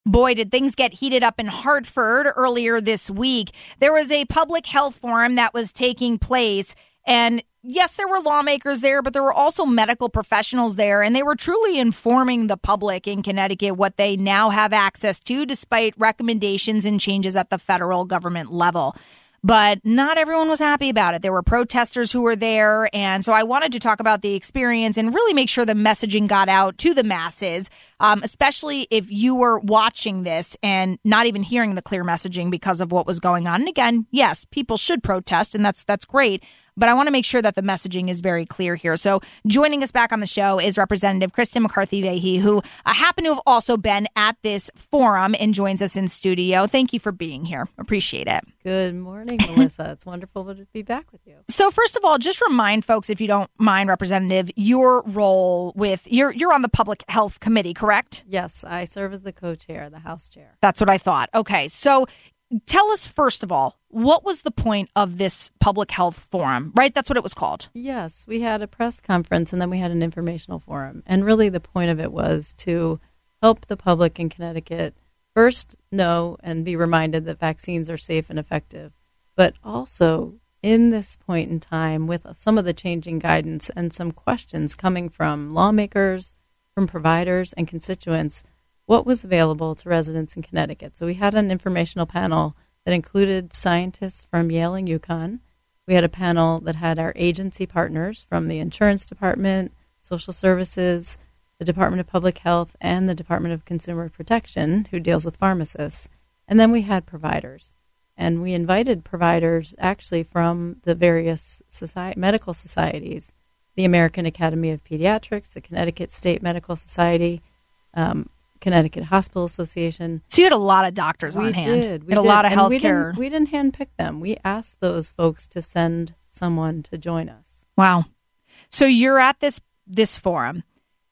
Boy, did things get heated up in Hartford earlier this week. There was a public health forum that was taking place. And yes, there were lawmakers there, but there were also medical professionals there. And they were truly informing the public in Connecticut what they now have access to, despite recommendations and changes at the federal government level. But not everyone was happy about it. There were protesters who were there. And so I wanted to talk about the experience and really make sure the messaging got out to the masses, especially if you were watching this and not even hearing the clear messaging because of what was going on. And again, yes, people should protest, and that's great. But I want to make sure that the messaging is very clear here. So joining us back on the show is Representative Kristen McCarthy-Vahey, who happened to have also been at this forum and joins us in studio. Thank you for being here. Appreciate it. Good morning, Melissa. It's wonderful to be back with you. So first of all, just remind folks, if you don't mind, Representative, your role with you're on the Public Health Committee, correct? Yes, I serve as the co-chair, the House chair. That's what I thought. Okay, so tell us, first of all, what was the point of this public health forum, right? That's what it was called. Yes, we had a press conference and then we had an informational forum. And really the point of it was to help the public in Connecticut first know and be reminded that vaccines are safe and effective, but also in this point in time with some of the changing guidance and some questions coming from lawmakers, from providers and constituents, what was available to residents in Connecticut. So we had an informational panel that included scientists from Yale and UConn. We had a panel that had our agency partners from the Insurance Department, Social Services, the Department of Public Health, and the Department of Consumer Protection, who deals with pharmacists. And then we had providers. And we invited providers actually from the various medical societies, the American Academy of Pediatrics, the Connecticut State Medical Society, Connecticut Hospital Association. So you had a lot of doctors on hand. We had a lot of healthcare. We didn't handpick them. We asked those folks to send someone to join us. Wow. So you're at this forum,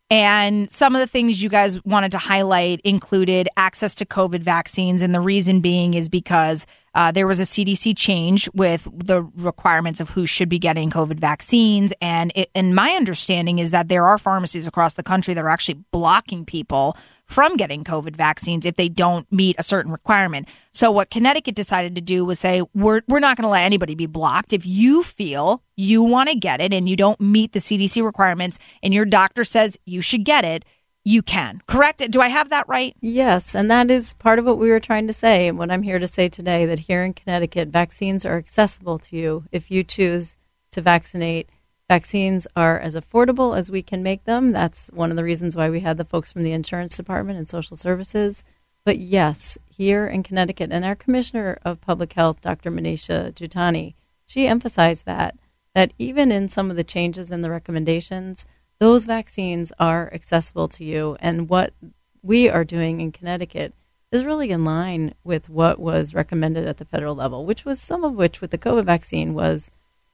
and some of the things you guys wanted to highlight included access to COVID vaccines. And the reason being is because there was a CDC change with the requirements of who should be getting COVID vaccines. And my understanding is that there are pharmacies across the country that are actually blocking people from getting COVID vaccines if they don't meet a certain requirement. So what Connecticut decided to do was say, we're not going to let anybody be blocked. If you feel you want to get it and you don't meet the CDC requirements and your doctor says you should get it, you can. Correct? Do I have that right? Yes, and that is part of what we were trying to say and what I'm here to say today, that here in Connecticut, vaccines are accessible to you if you choose to vaccinate. Vaccines are as affordable as we can make them. That's one of the reasons why we had the folks from the Insurance Department and Social Services. But yes, here in Connecticut, and our Commissioner of Public Health, Dr. Manisha Jutani, she emphasized that even in some of the changes in the recommendations, those vaccines are accessible to you. And what we are doing in Connecticut is really in line with what was recommended at the federal level, which was some of which with the COVID vaccine was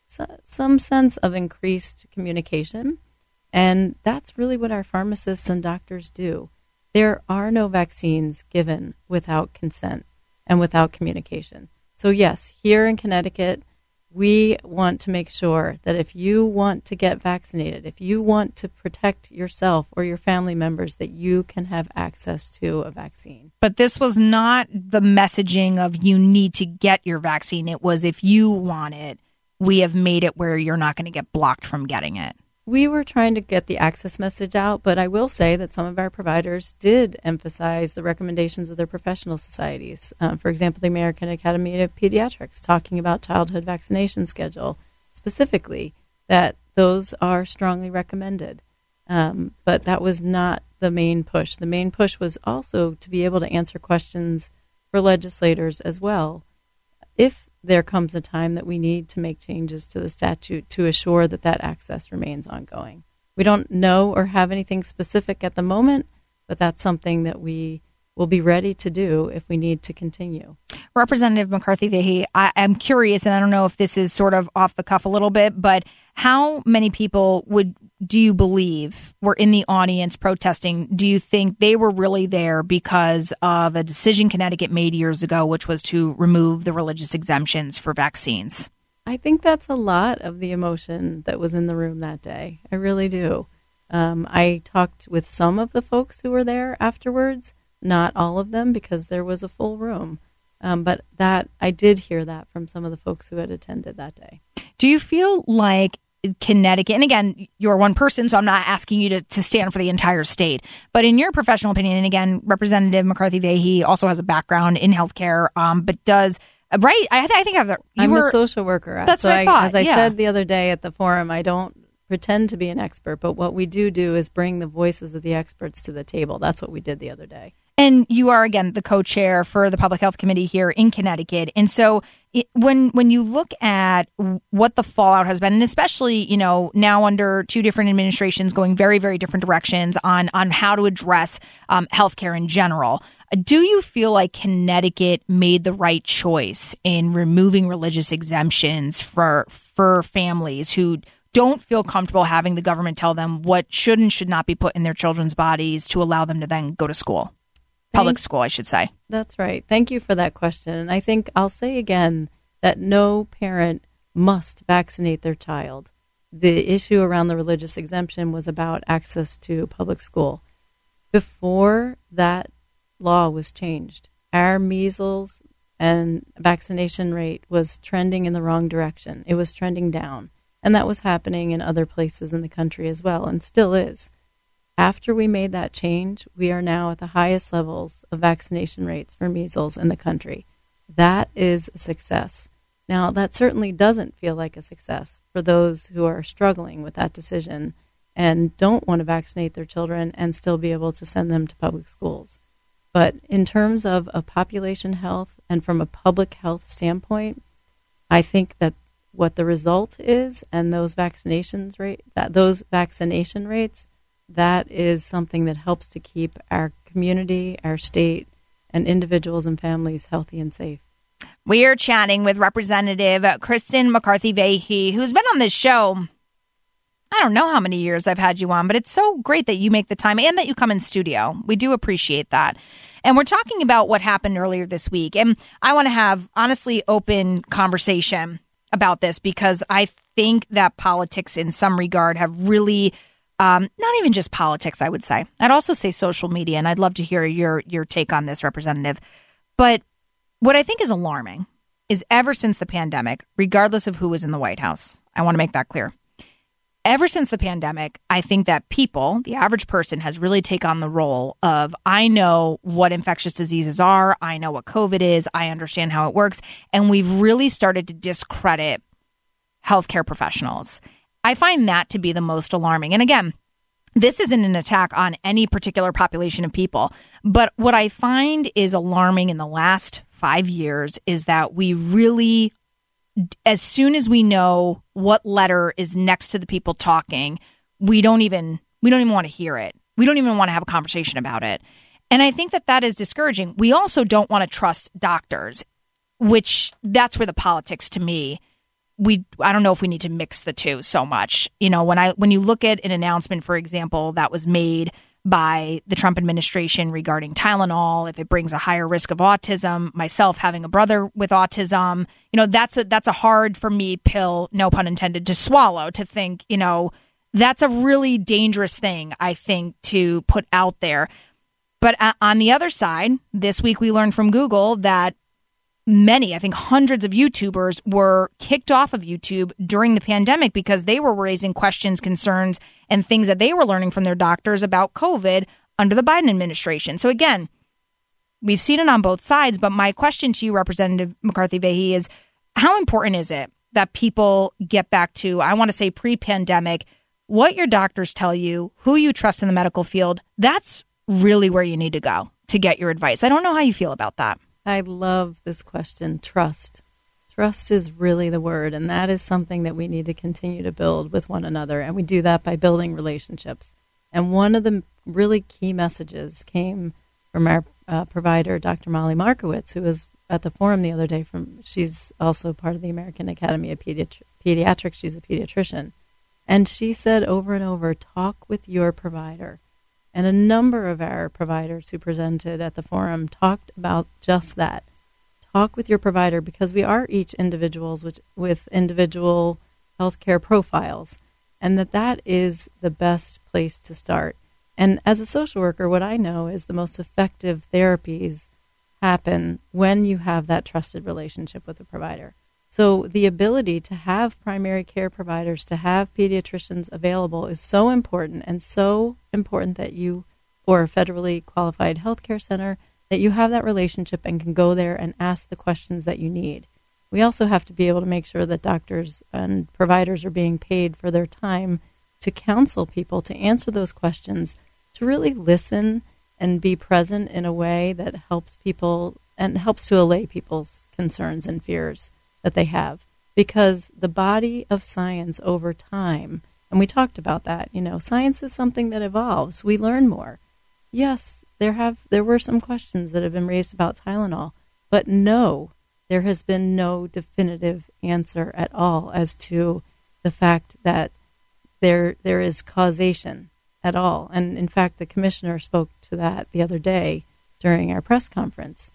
some sense of increased communication. And that's really what our pharmacists and doctors do. There are no vaccines given without consent and without communication. So yes, here in Connecticut, we want to make sure that if you want to get vaccinated, if you want to protect yourself or your family members, that you can have access to a vaccine. But this was not the messaging of you need to get your vaccine. It was if you want it, we have made it where you're not going to get blocked from getting it. We were trying to get the access message out, but I will say that some of our providers did emphasize the recommendations of their professional societies. For example, the American Academy of Pediatrics talking about childhood vaccination schedule, specifically, that those are strongly recommended. But that was not the main push. The main push was also to be able to answer questions for legislators as well, if there comes a time that we need to make changes to the statute to assure that that access remains ongoing. We don't know or have anything specific at the moment, but that's something that we will be ready to do if we need to continue. Representative McCarthy-Vahey, I'm curious, and I don't know if this is sort of off the cuff a little bit, but how many people do you believe were in the audience protesting? Do you think they were really there because of a decision Connecticut made years ago, which was to remove the religious exemptions for vaccines? I think that's a lot of the emotion that was in the room that day. I really do. I talked with some of the folks who were there afterwards, not all of them, because there was a full room. But that I did hear that from some of the folks who had attended that day. Do you feel like Connecticut, and again, you're one person, so I'm not asking you to stand for the entire state, but in your professional opinion, and again, Representative McCarthy Vahey also has a background in healthcare, but does, right? I think I'm a social worker. That's what I thought. As I said the other day at the forum, I don't pretend to be an expert, but what we do is bring the voices of the experts to the table. That's what we did the other day. And you are, again, the co-chair for the Public Health Committee here in Connecticut. And so when you look at what the fallout has been, and especially, now under two different administrations going very, very different directions on how to address healthcare in general, do you feel like Connecticut made the right choice in removing religious exemptions for families who don't feel comfortable having the government tell them what should and should not be put in their children's bodies to allow them to then go to school? Public school, I should say. That's right. Thank you for that question. And I think I'll say again that no parent must vaccinate their child. The issue around the religious exemption was about access to public school. Before that law was changed, our measles and vaccination rate was trending in the wrong direction. It was trending down. And that was happening in other places in the country as well, and still is. After we made that change, we are now at the highest levels of vaccination rates for measles in the country. That is a success. Now, that certainly doesn't feel like a success for those who are struggling with that decision and don't want to vaccinate their children and still be able to send them to public schools. But in terms of a population health and from a public health standpoint, I think that what the result is and those vaccination rates, that is something that helps to keep our community, our state, and individuals and families healthy and safe. We are chatting with Representative Kristen McCarthy Vahey, who's been on this show. I don't know how many years I've had you on, but it's so great that you make the time and that you come in studio. We do appreciate that. And we're talking about what happened earlier this week. And I want to have, honestly, open conversation about this because I think that politics in some regard have really... not even just politics, I would say. I'd also say social media, and I'd love to hear your take on this, Representative. But what I think is alarming is ever since the pandemic, regardless of who was in the White House, I want to make that clear. Ever since the pandemic, I think that people, the average person, has really taken on the role of, I know what infectious diseases are, I know what COVID is, I understand how it works, and we've really started to discredit healthcare professionals. I find that to be the most alarming. And again, this isn't an attack on any particular population of people. But what I find is alarming in the last 5 years is that we really, as soon as we know what letter is next to the people talking, we don't even want to hear it. We don't even want to have a conversation about it. And I think that is discouraging. We also don't want to trust doctors, which that's where the politics to me, I don't know if we need to mix the two so much. When you look at an announcement, for example, that was made by the Trump administration regarding Tylenol, if it brings a higher risk of autism, myself having a brother with autism, that's a hard for me pill, no pun intended, to swallow, to think, that's a really dangerous thing, I think, to put out there. But on the other side, this week we learned from Google that many, I think hundreds of YouTubers were kicked off of YouTube during the pandemic because they were raising questions, concerns, and things that they were learning from their doctors about COVID under the Biden administration. So again, we've seen it on both sides, but my question to you, Representative McCarthy Vahey, is how important is it that people get back to, I want to say pre-pandemic, what your doctors tell you, who you trust in the medical field? That's really where you need to go to get your advice. I don't know how you feel about that. I love this question, trust. Trust is really the word, and that is something that we need to continue to build with one another, and we do that by building relationships. And one of the really key messages came from our provider, Dr. Molly Markowitz, who was at the forum the other day. She's also part of the American Academy of Pediatrics. She's a pediatrician. And she said over and over, talk with your provider. And a number of our providers who presented at the forum talked about just that. Talk with your provider, because we are each individuals with individual healthcare profiles, and that is the best place to start. And as a social worker, what I know is the most effective therapies happen when you have that trusted relationship with the provider. So the ability to have primary care providers, to have pediatricians available is so important, and so important that you, or a federally qualified healthcare center, that you have that relationship and can go there and ask the questions that you need. We also have to be able to make sure that doctors and providers are being paid for their time to counsel people, to answer those questions, to really listen and be present in a way that helps people and helps to allay people's concerns and fears that they have. Because the body of science over time, and we talked about that, science is something that evolves. We learn more. Yes, there were some questions that have been raised about Tylenol, but no, there has been no definitive answer at all as to the fact that there is causation at all. And in fact, the commissioner spoke to that the other day during our press conference.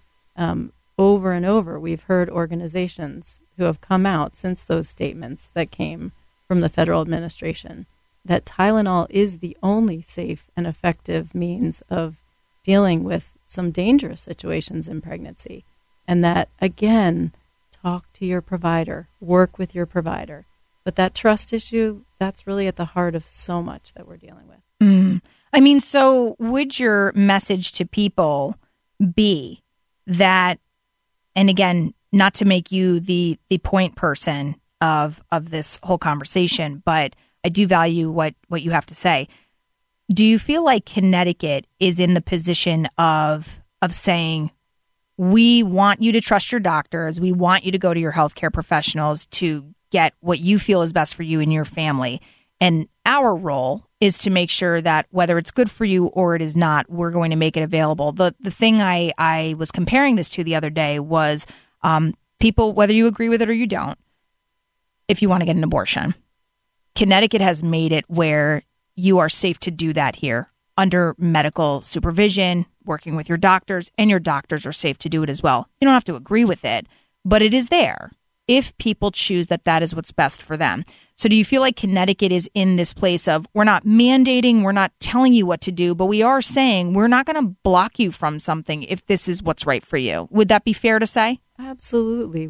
Over and over, we've heard organizations who have come out since those statements that came from the federal administration that Tylenol is the only safe and effective means of dealing with some dangerous situations in pregnancy. And that, again, talk to your provider, work with your provider. But that trust issue, that's really at the heart of so much that we're dealing with. I mean, so would your message to people be that, and again, not to make you the point person of this whole conversation, but I do value what you have to say. Do you feel like Connecticut is in the position of saying, we want you to trust your doctors, we want you to go to your healthcare professionals to get what you feel is best for you and your family, and our role is to make sure that whether it's good for you or it is not, we're going to make it available. The thing I was comparing this to the other day was people, whether you agree with it or you don't, if you want to get an abortion, Connecticut has made it where you are safe to do that here under medical supervision, working with your doctors, and your doctors are safe to do it as well. You don't have to agree with it, but it is there if people choose that is what's best for them. So do you feel like Connecticut is in this place of, we're not mandating, we're not telling you what to do, but we are saying we're not going to block you from something if this is what's right for you? Would that be fair to say? Absolutely.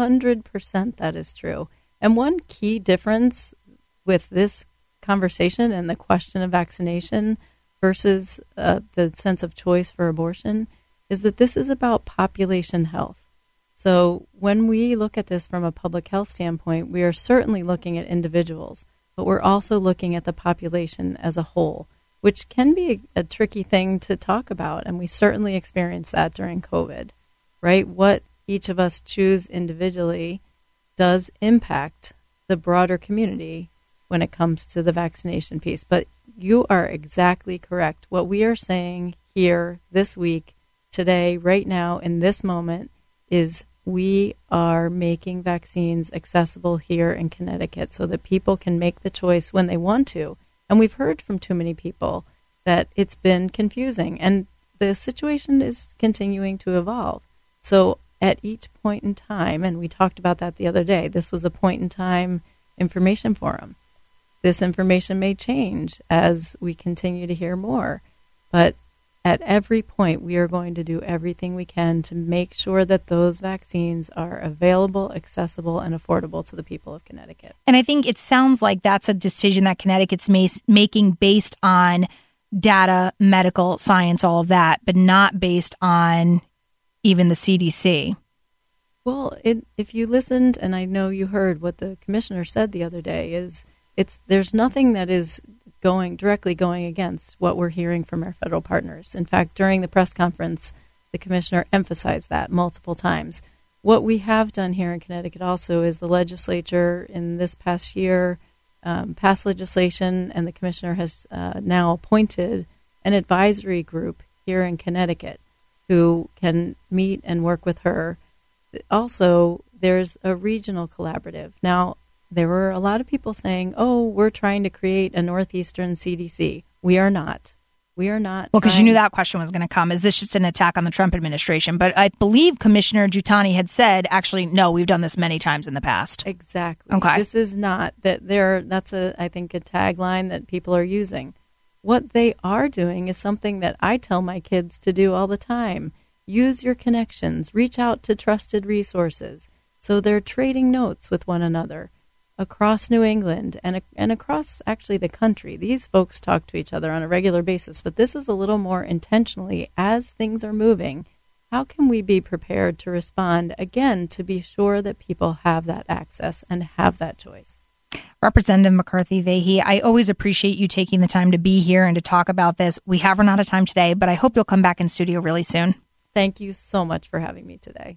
100% that is true. And one key difference with this conversation and the question of vaccination versus the sense of choice for abortion is that this is about population health. So when we look at this from a public health standpoint, we are certainly looking at individuals, but we're also looking at the population as a whole, which can be a tricky thing to talk about. And we certainly experienced that during COVID, right? What each of us choose individually does impact the broader community when it comes to the vaccination piece. But you are exactly correct. What we are saying here this week, today, right now, in this moment, is we are making vaccines accessible here in Connecticut so that people can make the choice when they want to. And we've heard from too many people that it's been confusing, and the situation is continuing to evolve. So at each point in time, and we talked about that the other day, this was a point in time information forum. This information may change as we continue to hear more, but at every point, we are going to do everything we can to make sure that those vaccines are available, accessible, and affordable to the people of Connecticut. And I think it sounds like that's a decision that Connecticut's making based on data, medical science, all of that, but not based on even the CDC. Well, if you listened, and I know you heard what the commissioner said the other day, is there's nothing that is directly going against what we're hearing from our federal partners. In fact, during the press conference, the commissioner emphasized that multiple times. What we have done here in Connecticut also is the legislature in this past year passed legislation, and the commissioner has now appointed an advisory group here in Connecticut who can meet and work with her. Also, there's a regional collaborative. Now, there were a lot of people saying, oh, we're trying to create a Northeastern CDC. We are not. We are not. Well, because you knew that question was going to come. Is this just an attack on the Trump administration? But I believe Commissioner Giuttani had said, actually, no, we've done this many times in the past. Exactly. Okay. This is not that that's I think a tagline that people are using. what they are doing is something that I tell my kids to do all the time. Use your connections, reach out to trusted resources. So they're trading notes with one another across New England and across actually the country. These folks talk to each other on a regular basis, but this is a little more intentionally as things are moving. How can we be prepared to respond, again, to be sure that people have that access and have that choice? Representative McCarthy-Vahey, I always appreciate you taking the time to be here and to talk about this. We have run out of time today, but I hope you'll come back in studio really soon. Thank you so much for having me today.